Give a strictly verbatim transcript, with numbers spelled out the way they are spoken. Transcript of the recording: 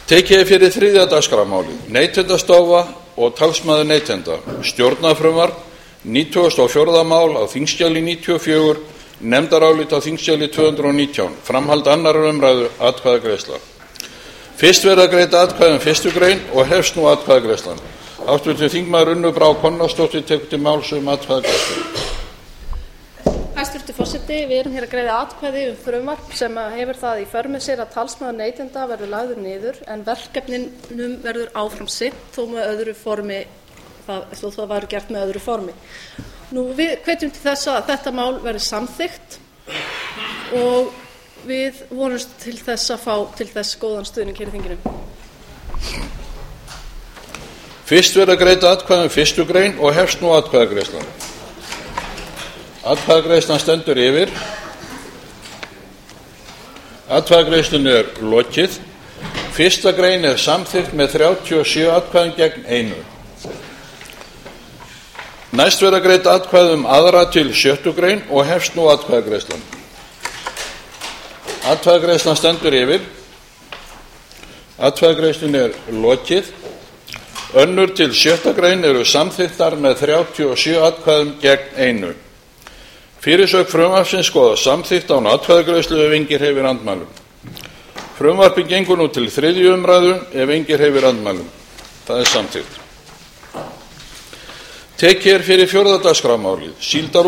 Tekið er fyrir þriðja dagskrármálið, Neytendastofa og talsmaður neytenda, stjórnarfrumvarp, nítugasta og fjórða mál á þingskjali níutíu og fjögur, nefndarálit á þingskjali tvö hundruð og nítján, framhald annarrar umræðu, atkvæðagreiðsla. Fyrst verða greidd atkvæði um fyrstu grein og hefst nú atkvæðagreiðslan. Háttvirtur þingmaður Unnur Brá Konráðsdóttir tekur til máls um atkvæðagreiðslu. Hæstvirtur forseti, við erum hér að greiða atkvæði um frumvarp sem hefur það í för með sér að talsmaður neytenda verður lagður niður en verkefninum verður áfram sinnt þó með öðru formi, það, þó það væri gert með öðru formi. Nú, við hvetjum til þess að þetta mál verði samþykkt og við vonumst til þess að fá til þess góðan stuðning hér í þinginu. Fyrst verða greidd atkvæði um fyrstu grein og hefst nú atkvæðagreiðslan. Atkvæðagreiðslan stendur yfir. Atkvæðagreiðslunni er lokið. Fyrsta grein er samþykkt með þrjátíu og sjö atkvæðum gegn einu. Næst verða greidd atkvæði um aðra til sjöttu grein og hefst nú atkvæðagreiðslan. Atkvæðagreiðslan stendur yfir. Atkvæðagreiðslunni er lokið. Önnur til sjötta grein eru samþykktar með þrjátíu og sjö atkvæðum gegn einu. Fyrirsögn frumvarpsins skoðast samþykkt án atkvæðagreiðslu ef enginn hreyfir andmælum. Frumvarpið gengur nú til þriðju umræðu ef enginn hreyfir andmælum. Það er samþykkt. Tekið er fyrir fjórða dagskrármálið, síldar